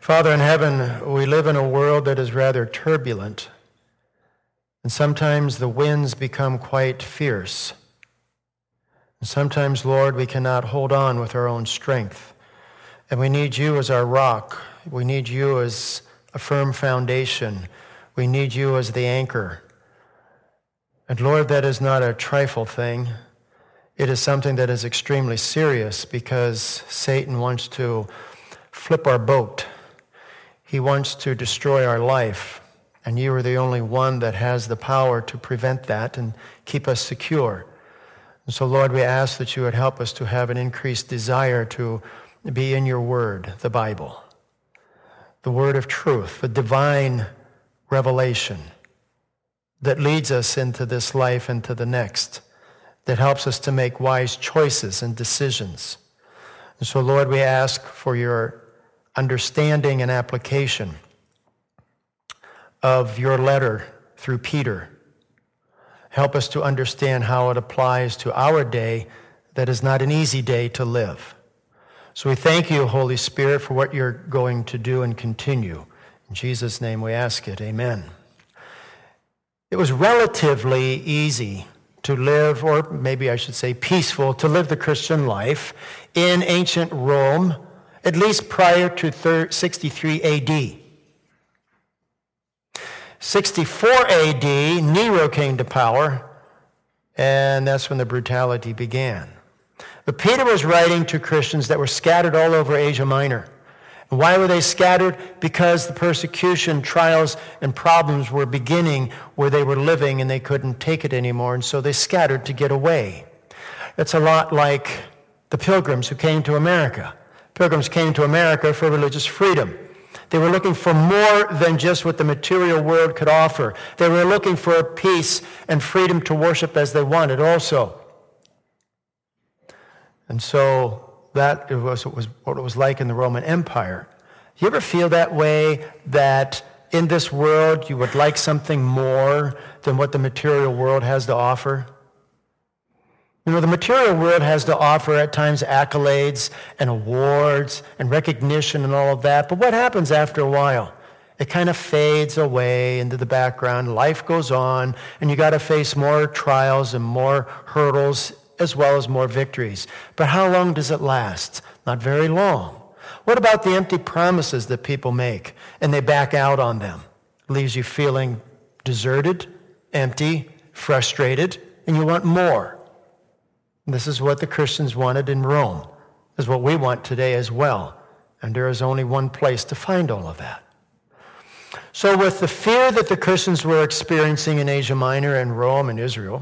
Father in heaven, we live in a world that is rather turbulent, and sometimes the winds become quite fierce. And sometimes, Lord, we cannot hold on with our own strength, and we need you as our rock. We need you as a firm foundation. We need you as the anchor. And Lord, that is not a trifle thing. It is something that is extremely serious because Satan wants to flip our boat. He wants to destroy our life. And you are the only one that has the power to prevent that and keep us secure. And so, Lord, we ask that you would help us to have an increased desire to be in your word, the Bible, the word of truth, the divine revelation that leads us into this life and to the next, that helps us to make wise choices and decisions. And so, Lord, we ask for your understanding and application of your letter through Peter. Help us to understand how it applies to our day that is not an easy day to live. So we thank you, Holy Spirit, for what you're going to do and continue. In Jesus' name we ask it. Amen. It was relatively easy to live, or maybe I should say peaceful, to live the Christian life in ancient Rome, at least prior to 63 AD. 64 AD, Nero came to power, and that's when the brutality began. But Peter was writing to Christians that were scattered all over Asia Minor. And why were they scattered? Because the persecution, trials, and problems were beginning where they were living and they couldn't take it anymore, and so they scattered to get away. It's a lot like the Pilgrims who came to America. Pilgrims came to America for religious freedom. They were looking for more than just what the material world could offer. They were looking for peace and freedom to worship as they wanted also. And so that was what it was like in the Roman Empire. You ever feel that way, that in this world you would like something more than what the material world has to offer? You know, the material world has to offer at times accolades and awards and recognition and all of that. But what happens after a while? It kind of fades away into the background. Life goes on, and you got to face more trials and more hurdles as well as more victories. But how long does it last? Not very long. What about the empty promises that people make and they back out on them? It leaves you feeling deserted, empty, frustrated, and you want more. This is what the Christians wanted in Rome. This is what we want today as well. And there is only one place to find all of that. So with the fear that the Christians were experiencing in Asia Minor and Rome and Israel,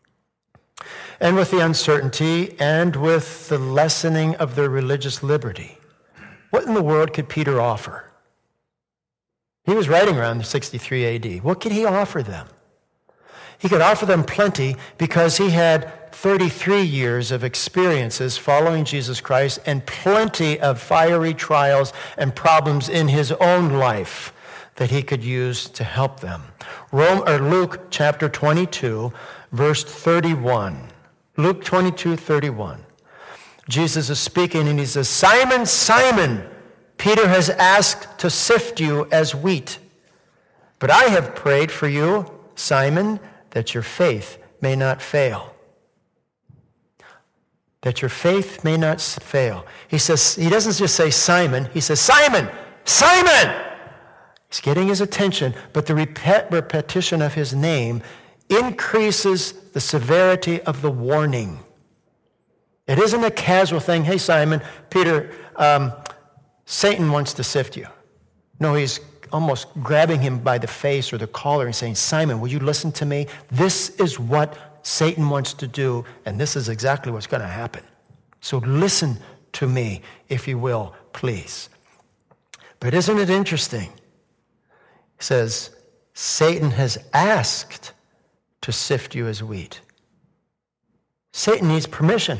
and with the uncertainty and with the lessening of their religious liberty, what in the world could Peter offer? He was writing around 63 AD. What could he offer them? He could offer them plenty because he had 33 years of experiences following Jesus Christ and plenty of fiery trials and problems in his own life that he could use to help them. Luke chapter 22, verse 31. Luke 22:31. Jesus is speaking and he says, "Simon, Simon, Peter has asked to sift you as wheat. But I have prayed for you, Simon, that your faith may not fail." That your faith may not fail. He says, he doesn't just say Simon, he says, Simon, Simon! He's getting his attention, but the repetition of his name increases the severity of the warning. It isn't a casual thing. Hey, Simon, Peter, Satan wants to sift you. No, he's almost grabbing him by the face or the collar and saying, Simon, will you listen to me? This is what Satan wants to do, and this is exactly what's going to happen. So listen to me, if you will, please. But isn't it interesting? He says, Satan has asked to sift you as wheat. Satan needs permission.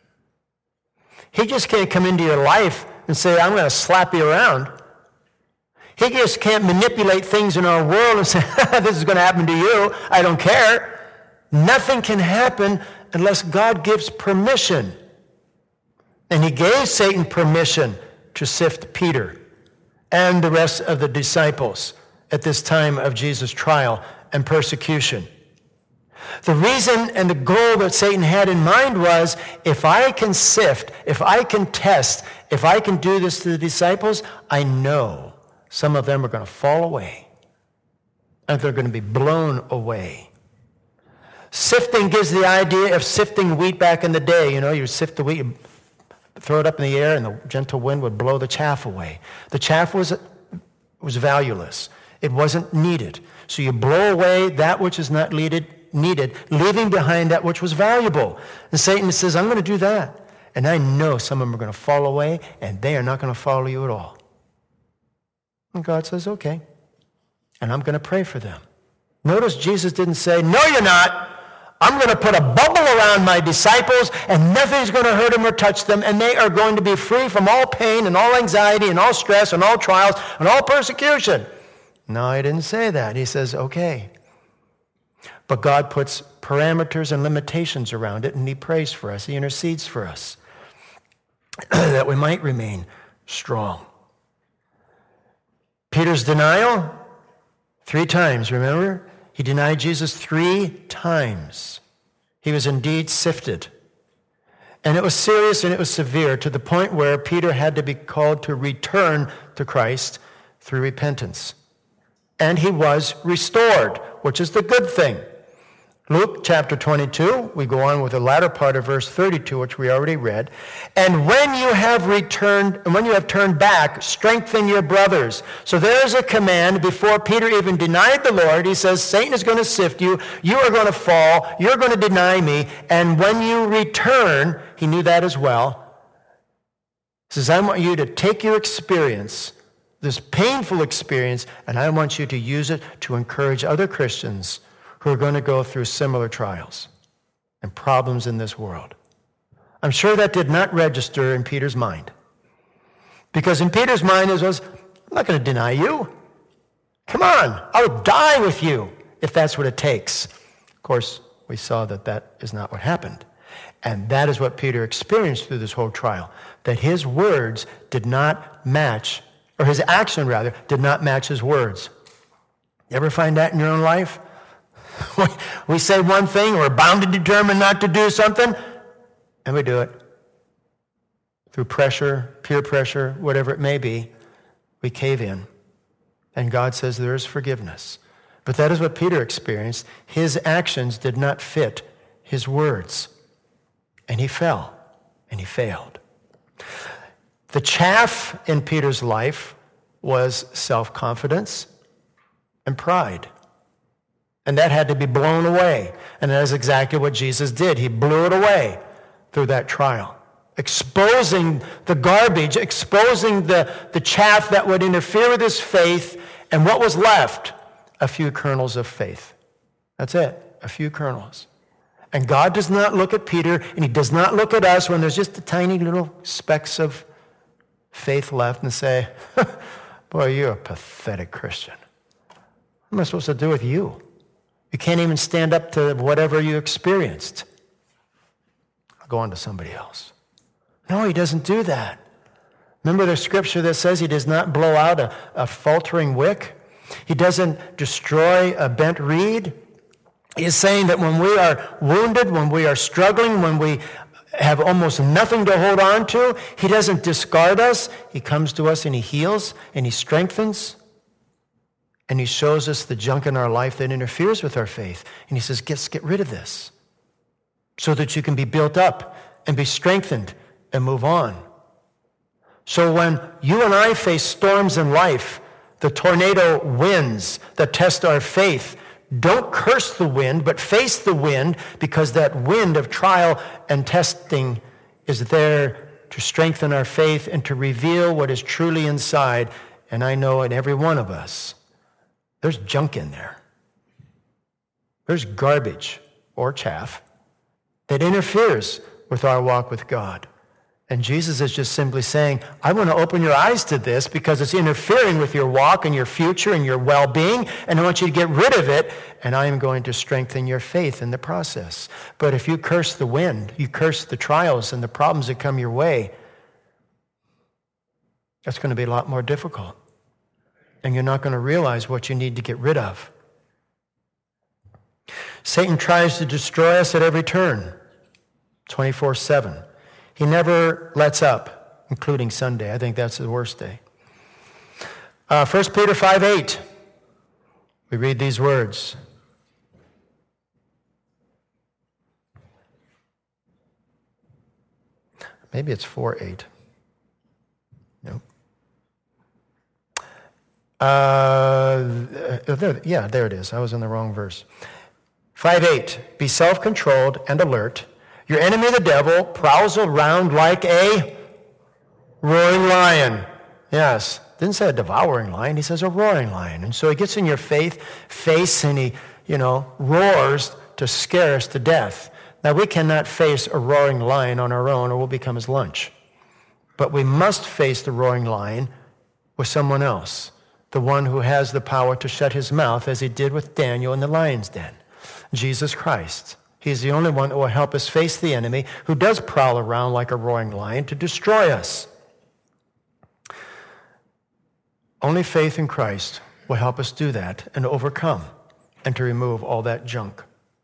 He just can't come into your life and say, I'm going to slap you around. He just can't manipulate things in our world and say, this is going to happen to you. I don't care. Nothing can happen unless God gives permission. And he gave Satan permission to sift Peter. and the rest of the disciples at this time of Jesus' trial and persecution. The reason and the goal that Satan had in mind was, if I can sift, if I can test, if I can do this to the disciples, I know some of them are going to fall away and they're going to be blown away. Sifting gives the idea of sifting wheat back in the day. You know, you sift the wheat, you throw it up in the air, and the gentle wind would blow the chaff away. The chaff was valueless. It wasn't needed. So you blow away that which is not needed, leaving behind that which was valuable. And Satan says, I'm going to do that. And I know some of them are going to fall away, and they are not going to follow you at all. And God says, okay. And I'm going to pray for them. Notice Jesus didn't say, no, you're not. I'm going to put a bubble around my disciples, and nothing's going to hurt them or touch them, and they are going to be free from all pain and all anxiety and all stress and all trials and all persecution. No, he didn't say that. He says, okay. But God puts parameters and limitations around it, and he prays for us. He intercedes for us that we might remain strong. Peter's denial, 3 times, remember? He denied Jesus 3 times. He was indeed sifted. And it was serious and it was severe, to the point where Peter had to be called to return to Christ through repentance. And he was restored, which is the good thing. Luke chapter 22, we go on with the latter part of verse 32, which we already read. And when you have turned back, strengthen your brothers. So there's a command before Peter even denied the Lord. He says, Satan is going to sift you. You are going to fall. You're going to deny me. And when you return, he knew that as well. He says, I want you to take your experience, this painful experience, and I want you to use it to encourage other Christians who are going to go through similar trials and problems in this world. I'm sure that did not register in Peter's mind. Because in Peter's mind it was, I'm not going to deny you. Come on, I'll die with you if that's what it takes. Of course, we saw that that is not what happened. And that is what Peter experienced through this whole trial, that his words did not match, or his action rather, did not match his words. You ever find that in your own life? We say one thing, we're bound and determined not to do something, and we do it. Through pressure, peer pressure, whatever it may be, we cave in. And God says there is forgiveness. But that is what Peter experienced. His actions did not fit his words. And he fell, and he failed. The chaff in Peter's life was self-confidence and pride. And that had to be blown away. And that is exactly what Jesus did. He blew it away through that trial, exposing the garbage, exposing the chaff that would interfere with his faith. And what was left? A few kernels of faith. That's it, a few kernels. And God does not look at Peter, and he does not look at us when there's just the tiny little specks of faith left and say, boy, you're a pathetic Christian. What am I supposed to do with you? You can't even stand up to whatever you experienced. I'll go on to somebody else. No, he doesn't do that. Remember the scripture that says he does not blow out a faltering wick? He doesn't destroy a bent reed? He is saying that when we are wounded, when we are struggling, when we have almost nothing to hold on to, he doesn't discard us. He comes to us and he heals and he strengthens. And he shows us the junk in our life that interferes with our faith. And he says, get rid of this so that you can be built up and be strengthened and move on. So when you and I face storms in life, the tornado winds that test our faith, don't curse the wind, but face the wind, because that wind of trial and testing is there to strengthen our faith and to reveal what is truly inside. And I know in every one of us, there's junk in there. There's garbage or chaff that interferes with our walk with God. And Jesus is just simply saying, I want to open your eyes to this because it's interfering with your walk and your future and your well-being, and I want you to get rid of it, and I am going to strengthen your faith in the process. But if you curse the wind, you curse the trials and the problems that come your way, that's going to be a lot more difficult. and you're not going to realize what you need to get rid of. Satan tries to destroy us at every turn, 24/7. He never lets up, including Sunday. I think that's the worst day. 1 Peter 5:8. We read these words. Maybe it's 4:8. Nope. There it is. I was in the wrong verse. 5:8. Be self-controlled and alert. Your enemy, the devil, prowls around like a roaring lion. Yes. Didn't say a devouring lion. He says a roaring lion. And so he gets in your face and he, roars to scare us to death. Now, we cannot face a roaring lion on our own or we'll become his lunch. But we must face the roaring lion with someone else, the one who has the power to shut his mouth as he did with Daniel in the lion's den, Jesus Christ. He's the only one that will help us face the enemy who does prowl around like a roaring lion to destroy us. Only faith in Christ will help us do that and overcome and to remove all that junk.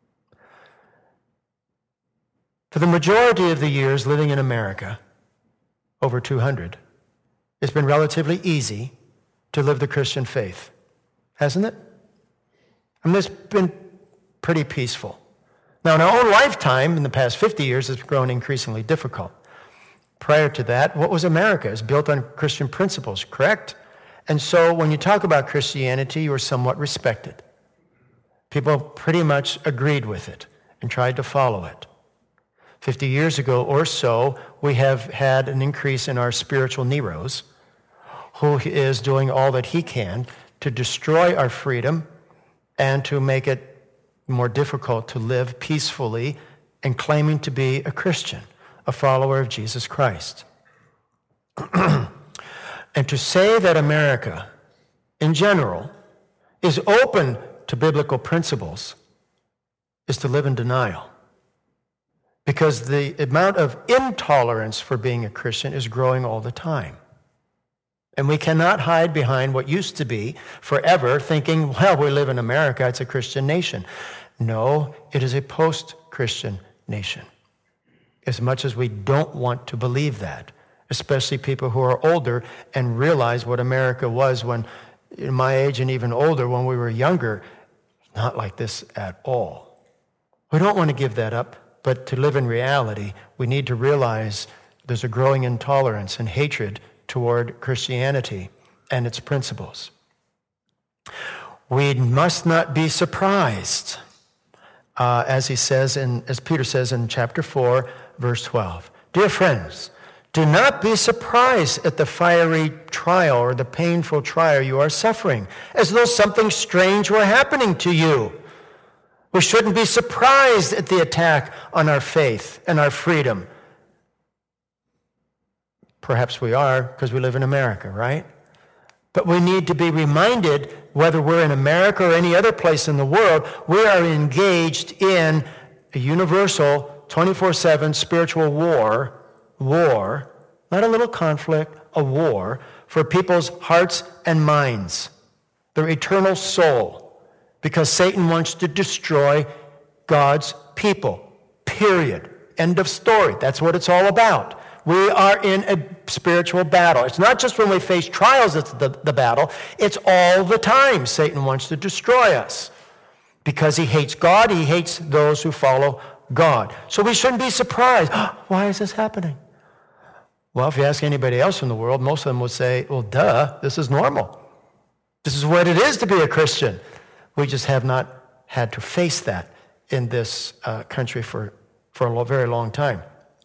For the majority of the years living in America, over 200, it's been relatively easy to live the Christian faith, hasn't it? It's been pretty peaceful. Now, in our own lifetime, in the past 50 years, it's grown increasingly difficult. Prior to that, what was America? It's built on Christian principles, correct? And so when you talk about Christianity, you were somewhat respected. People pretty much agreed with it and tried to follow it. 50 years ago or so, we have had an increase in our spiritual Neros, who is doing all that he can to destroy our freedom and to make it more difficult to live peacefully and claiming to be a Christian, a follower of Jesus Christ. And to say that America, in general, is open to biblical principles is to live in denial. Because the amount of intolerance for being a Christian is growing all the time. And we cannot hide behind what used to be forever thinking, well, we live in America, it's a Christian nation. No, it is a post-Christian nation. As much as we don't want to believe that, especially people who are older and realize what America was when, in my age and even older, when we were younger, not like this at all. We don't want to give that up, but to live in reality, we need to realize there's a growing intolerance and hatred toward Christianity and its principles. We must not be surprised, as Peter says in chapter 4, verse 12. Dear friends, do not be surprised at the fiery trial or the painful trial you are suffering, as though something strange were happening to you. We shouldn't be surprised at the attack on our faith and our freedom. Perhaps we are, because we live in America, right? But we need to be reminded, whether we're in America or any other place in the world, we are engaged in a universal 24/7 spiritual war, not a little conflict, a war for people's hearts and minds, their eternal soul, because Satan wants to destroy God's people, period. End of story. That's what it's all about. We are in a spiritual battle. It's not just when we face trials that's the battle. It's all the time Satan wants to destroy us because he hates God. He hates those who follow God. So we shouldn't be surprised. Why is this happening? Well, if you ask anybody else in the world, most of them would say, well, duh, this is normal. This is what it is to be a Christian. We just have not had to face that in this country for a very long time.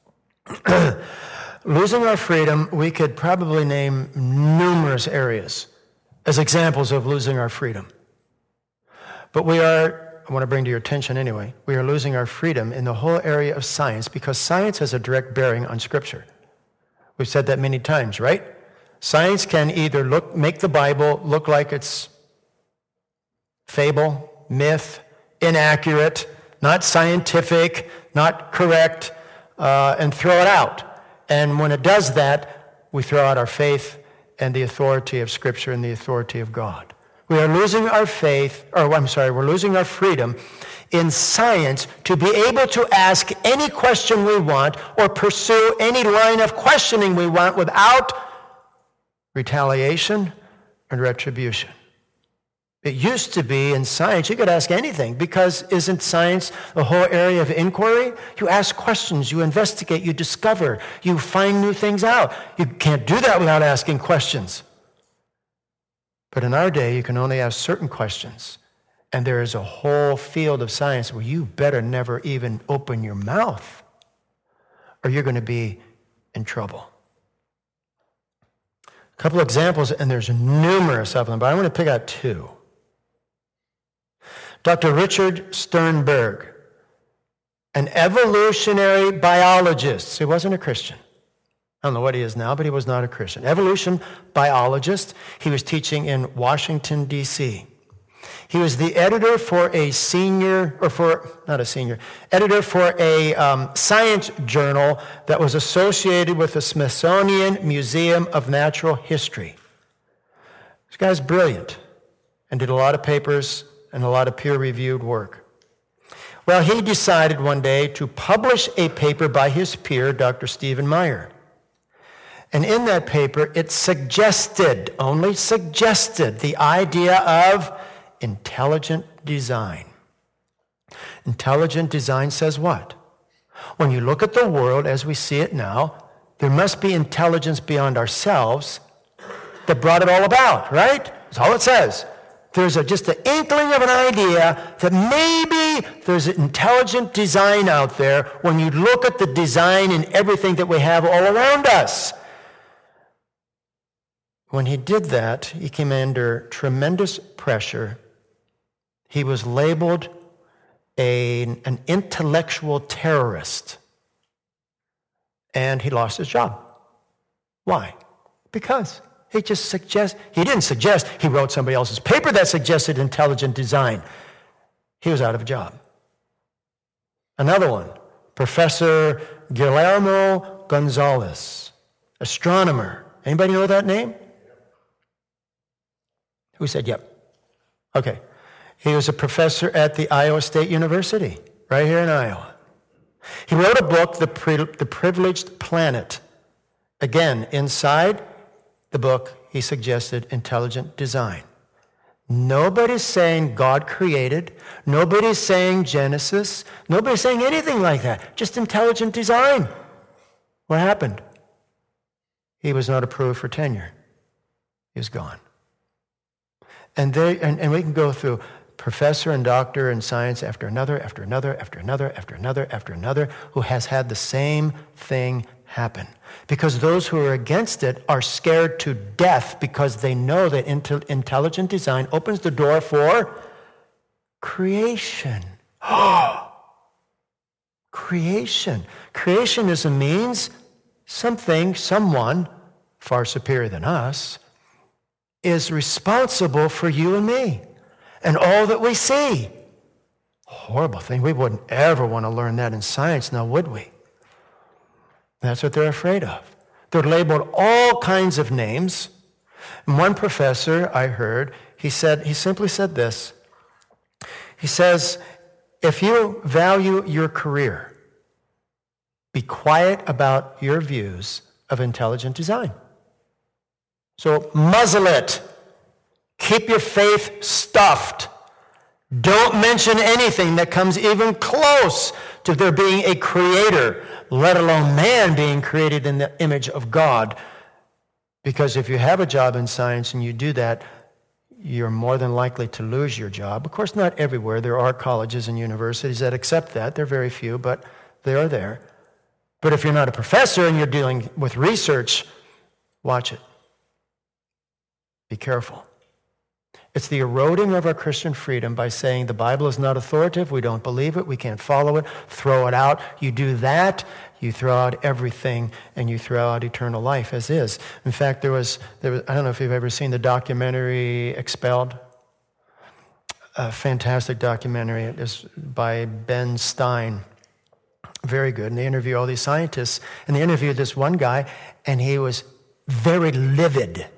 Losing our freedom, we could probably name numerous areas as examples of losing our freedom. But I want to bring to your attention anyway, we are losing our freedom in the whole area of science because science has a direct bearing on Scripture. We've said that many times, right? Science can either make the Bible look like it's fable, myth, inaccurate, not scientific, not correct, and throw it out. And when it does that, we throw out our faith and the authority of Scripture and the authority of God. We are losing our we're losing our freedom in science to be able to ask any question we want or pursue any line of questioning we want without retaliation and retribution. It used to be in science, you could ask anything, because isn't science the whole area of inquiry? You ask questions, you investigate, you discover, you find new things out. You can't do that without asking questions. But in our day, you can only ask certain questions. And there is a whole field of science where you better never even open your mouth, or you're going to be in trouble. A couple examples, and there's numerous of them, but I want to pick out two. Dr. Richard Sternberg, an evolutionary biologist. He wasn't a Christian. I don't know what he is now, but he was not a Christian. Evolution biologist. He was teaching in Washington, D.C. He was the editor for a editor for a science journal that was associated with the Smithsonian Museum of Natural History. This guy's brilliant and did a lot of papers and a lot of peer-reviewed work. Well, he decided one day to publish a paper by his peer, Dr. Stephen Meyer. And in that paper, it only suggested, the idea of intelligent design. Intelligent design says what? When you look at the world as we see it now, there must be intelligence beyond ourselves that brought it all about, right? That's all it says. There's just an inkling of an idea that maybe there's an intelligent design out there when you look at the design in everything that we have all around us. When he did that, he came under tremendous pressure. He was labeled an intellectual terrorist, and he lost his job. Why? Because he didn't suggest, he wrote somebody else's paper that suggested intelligent design. He was out of a job. Another one, Professor Guillermo Gonzalez, astronomer. Anybody know that name? Who said yep? Okay. He was a professor at the Iowa State University, right here in Iowa. He wrote a book, The Privileged Planet. Again, inside the book, he suggested intelligent design. Nobody's saying God created. Nobody's saying Genesis. Nobody's saying anything like that. Just intelligent design. What happened? He was not approved for tenure. He was gone. And we can go through professor and doctor in science after another, after another, after another, after another, after another, who has had the same thing happen. Because those who are against it are scared to death because they know that intelligent design opens the door for creation. Creation. Creationism means someone far superior than us, is responsible for you and me and all that we see. Horrible thing. We wouldn't ever want to learn that in science, now would we? That's what they're afraid of. They're labeled all kinds of names. And one professor I heard, he simply said this. He says, if you value your career, be quiet about your views of intelligent design. So muzzle it. Keep your faith stuffed. Don't mention anything that comes even close to there being a creator, let alone man being created in the image of God. Because if you have a job in science and you do that, you're more than likely to lose your job. Of course, not everywhere. There are colleges and universities that accept that. They're very few, but they are there. But if you're not a professor and you're dealing with research, watch it. Be careful. It's the eroding of our Christian freedom by saying the Bible is not authoritative, we don't believe it, we can't follow it, throw it out. You do that, you throw out everything, and you throw out eternal life as is. In fact, there was I don't know if you've ever seen the documentary Expelled. A fantastic documentary. It is by Ben Stein. Very good. And they interview all these scientists, and they interviewed this one guy, and he was very livid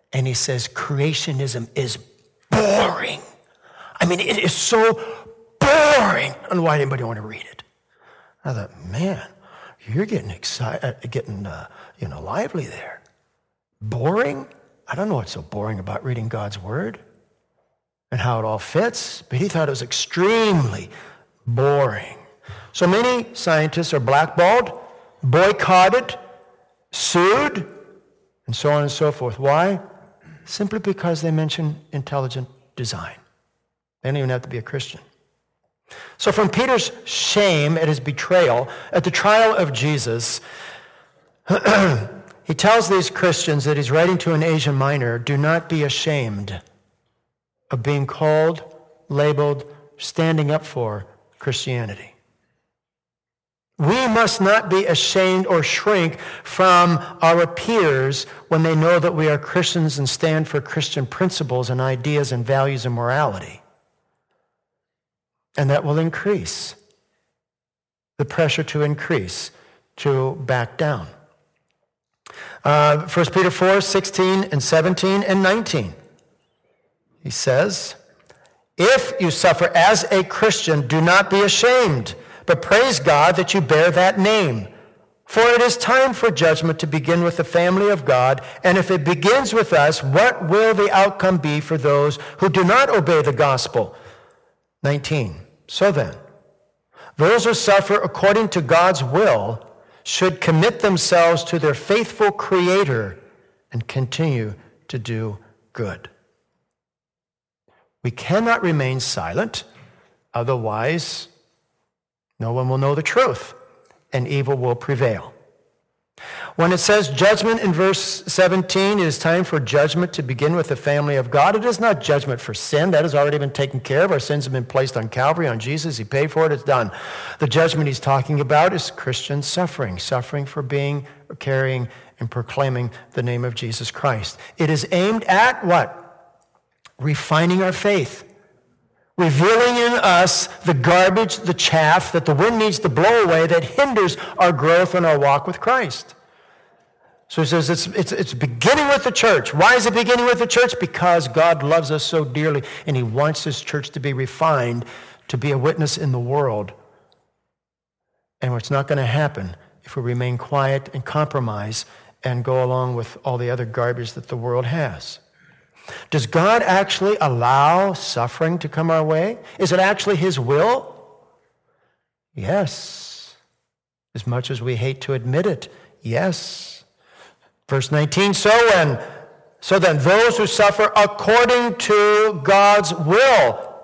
And he says creationism is boring. I mean, it is so boring. I don't know why anybody want to read it. I thought, man, you're getting excited, lively there. Boring? I don't know what's so boring about reading God's word and how it all fits, but he thought it was extremely boring. So many scientists are blackballed, boycotted, sued, and so on and so forth. Why? Simply because they mention intelligent design. They don't even have to be a Christian. So from Peter's shame at his betrayal, at the trial of Jesus, he tells these Christians that he's writing to an Asia Minor, do not be ashamed of being called, labeled, standing up for Christianity. We must not be ashamed or shrink from our peers when they know that we are Christians and stand for Christian principles and ideas and values and morality. And that will increase the pressure to increase, to back down. 1 Peter 4, 16 and 17 and 19. He says, if you suffer as a Christian, do not be ashamed, but praise God that you bear that name. For it is time for judgment to begin with the family of God, and if it begins with us, what will the outcome be for those who do not obey the gospel? 19. So then, those who suffer according to God's will should commit themselves to their faithful Creator and continue to do good. We cannot remain silent, otherwise no one will know the truth, and evil will prevail. When it says judgment in verse 17, it is time for judgment to begin with the family of God. It is not judgment for sin. That has already been taken care of. Our sins have been placed on Calvary, on Jesus. He paid for it. It's done. The judgment he's talking about is Christian suffering for being, carrying, and proclaiming the name of Jesus Christ. It is aimed at what? Refining our faith. Revealing in us the garbage, the chaff that the wind needs to blow away that hinders our growth and our walk with Christ. So he says it's beginning with the church. Why is it beginning with the church? Because God loves us so dearly and he wants his church to be refined, to be a witness in the world. And it's not going to happen if we remain quiet and compromise and go along with all the other garbage that the world has. Does God actually allow suffering to come our way? Is it actually his will? Yes. As much as we hate to admit it, yes. Verse 19, so then those who suffer according to God's will.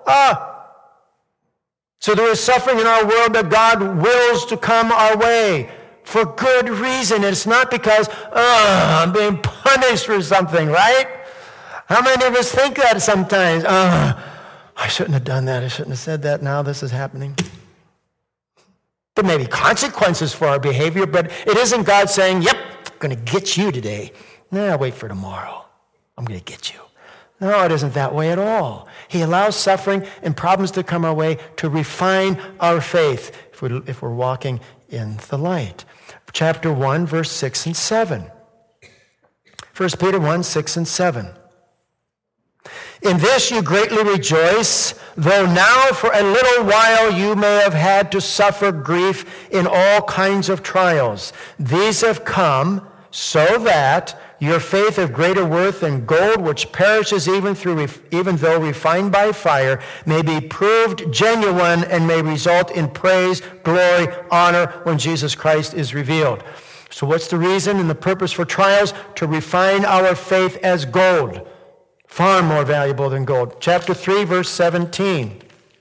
So there is suffering in our world that God wills to come our way for good reason. It's not because, I'm being punished for something, right? How many of us think that sometimes? I shouldn't have done that. I shouldn't have said that. Now this is happening. There may be consequences for our behavior, but it isn't God saying, yep, I'm going to get you today. Nah, wait for tomorrow. I'm going to get you. No, it isn't that way at all. He allows suffering and problems to come our way to refine our faith if we're walking in the light. Chapter 1, verse 6 and 7. 1 Peter 1, 6 and 7. In this you greatly rejoice, though now for a little while you may have had to suffer grief in all kinds of trials. These have come so that your faith of greater worth than gold, which perishes even though refined by fire, may be proved genuine and may result in praise, glory, honor when Jesus Christ is revealed. So what's the reason and the purpose for trials? To refine our faith as gold. Far more valuable than gold. Chapter 3, verse 17.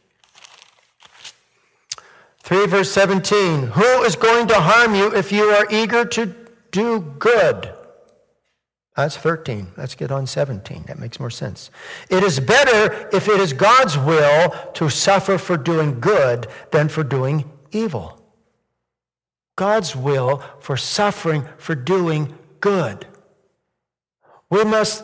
3, verse 17. Who is going to harm you if you are eager to do good? That's 13. Let's get on 17. That makes more sense. It is better if it is God's will to suffer for doing good than for doing evil. God's will for suffering for doing good. We must...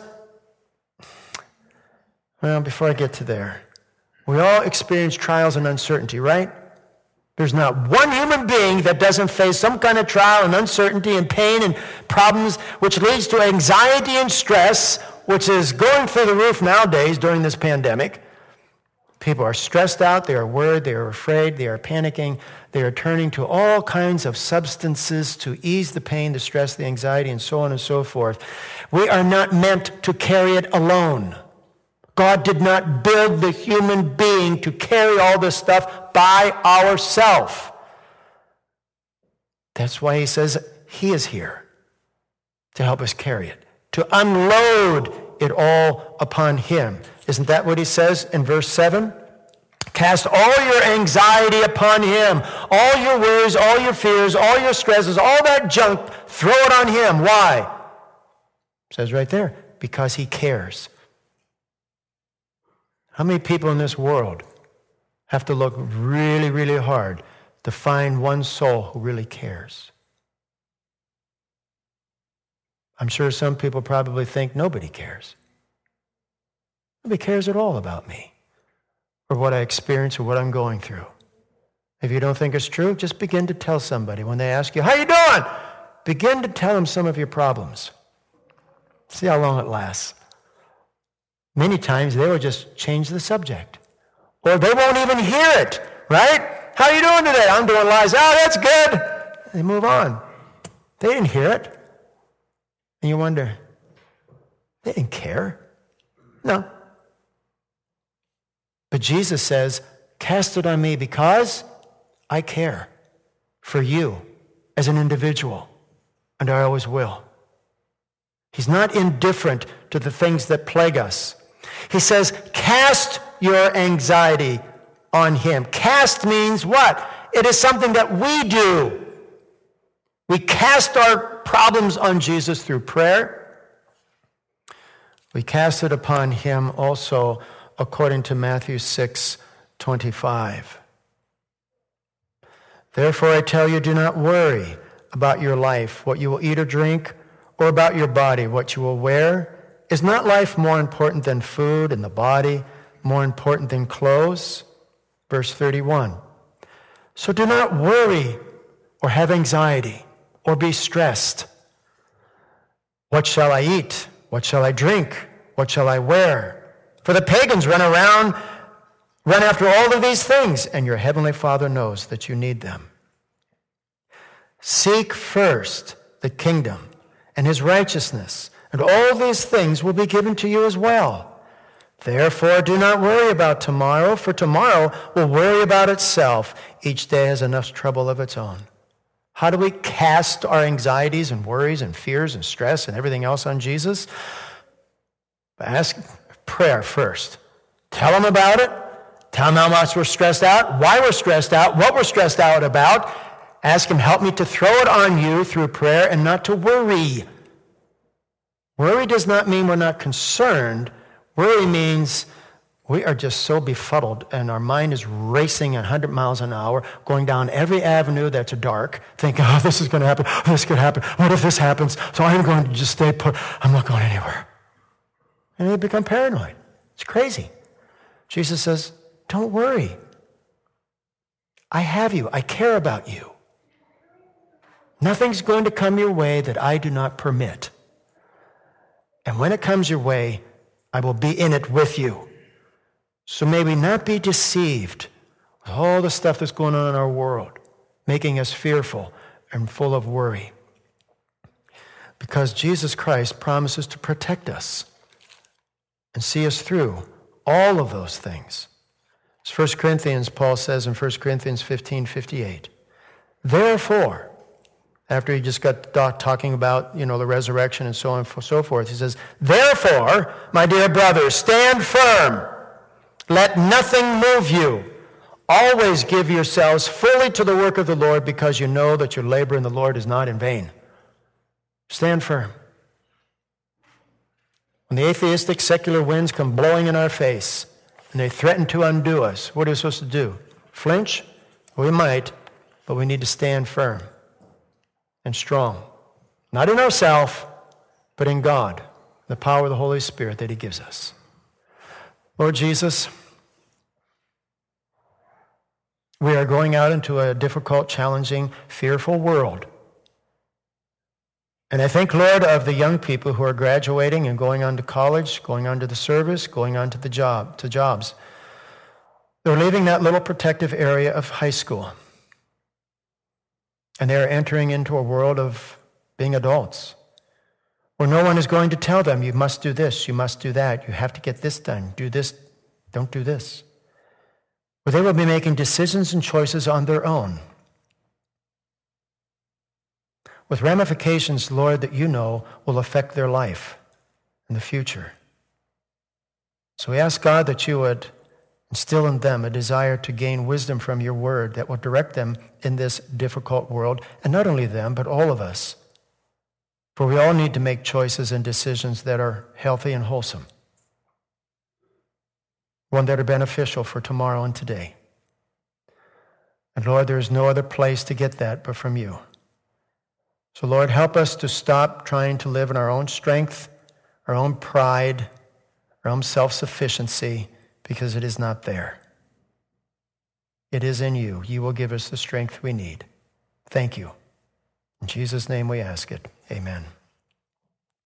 Well, before I get to there, we all experience trials and uncertainty, right? There's not one human being that doesn't face some kind of trial and uncertainty and pain and problems, which leads to anxiety and stress. which is going through the roof nowadays during this pandemic. People are stressed out, they are worried, they are afraid, they are panicking, they are turning to all kinds of substances to ease the pain, the stress, the anxiety, and so on and so forth. We are not meant to carry it alone. God did not build the human being to carry all this stuff by ourselves. That's why he says he is here to help us carry it, to unload it all upon him. Isn't that what he says in verse 7? Cast all your anxiety upon him, all your worries, all your fears, all your stresses, all that junk, throw it on him. Why? It says right there, because he cares. How many people in this world have to look really, really hard to find one soul who really cares? I'm sure some people probably think nobody cares. Nobody cares at all about me or what I experience or what I'm going through. If you don't think it's true, just begin to tell somebody. When they ask you, how you doing? Begin to tell them some of your problems. See how long it lasts. Many times they will just change the subject. Or they won't even hear it, right? How are you doing today? I'm doing lies. Oh, that's good. They move on. They didn't hear it. And you wonder, they didn't care. No. But Jesus says, cast it on me because I care for you as an individual, and I always will. He's not indifferent to the things that plague us. He says, cast your anxiety on him. Cast means what? It is something that we do. We cast our problems on Jesus through prayer. We cast it upon him also according to Matthew 6:25. Therefore I tell you, do not worry about your life, what you will eat or drink, or about your body, what you will wear. Is not life more important than food, and the body more important than clothes? Verse 31. So do not worry or have anxiety or be stressed. What shall I eat? What shall I drink? What shall I wear? For the pagans run after all of these things, and your heavenly Father knows that you need them. Seek first the kingdom and his righteousness, and all these things will be given to you as well. Therefore, do not worry about tomorrow, for tomorrow will worry about itself. Each day has enough trouble of its own. How do we cast our anxieties and worries and fears and stress and everything else on Jesus? Ask prayer first. Tell him about it. Tell him how much we're stressed out, why we're stressed out, what we're stressed out about. Ask him, help me to throw it on you through prayer and not to worry. Worry does not mean we're not concerned. Worry means we are just so befuddled and our mind is racing at 100 miles an hour, going down every avenue that's dark, thinking, oh, this is going to happen, oh, this could happen, what if this happens? So I'm going to just stay put, I'm not going anywhere. And they become paranoid. It's crazy. Jesus says, don't worry. I have you. I care about you. Nothing's going to come your way that I do not permit. And when it comes your way, I will be in it with you. So may we not be deceived with all the stuff that's going on in our world, making us fearful and full of worry. Because Jesus Christ promises to protect us and see us through all of those things. As 1 Corinthians, Paul says in 1 Corinthians 15:58, therefore, after he just got talking about, the resurrection and so on and so forth, he says, therefore, my dear brothers, stand firm. Let nothing move you. Always give yourselves fully to the work of the Lord, because you know that your labor in the Lord is not in vain. Stand firm. When the atheistic secular winds come blowing in our face and they threaten to undo us, what are we supposed to do? Flinch? We might, but we need to stand firm and strong. Not in ourselves, but in God, the power of the Holy Spirit that he gives us. Lord Jesus, we are going out into a difficult, challenging, fearful world. And I think, Lord, of the young people who are graduating and going on to college, going on to the service, going on to jobs. They're leaving that little protective area of high school. And they're entering into a world of being adults, where no one is going to tell them, you must do this, you must do that, you have to get this done, do this, don't do this. Where they will be making decisions and choices on their own, with ramifications, Lord, that you know will affect their life in the future. So we ask, God, that you would instill in them a desire to gain wisdom from your word that will direct them in this difficult world, and not only them, but all of us. For we all need to make choices and decisions that are healthy and wholesome, one that are beneficial for tomorrow and today. And Lord, there is no other place to get that but from you. So Lord, help us to stop trying to live in our own strength, our own pride, our own self-sufficiency, because it is not there. It is in you. You will give us the strength we need. Thank you. In Jesus' name we ask it. Amen.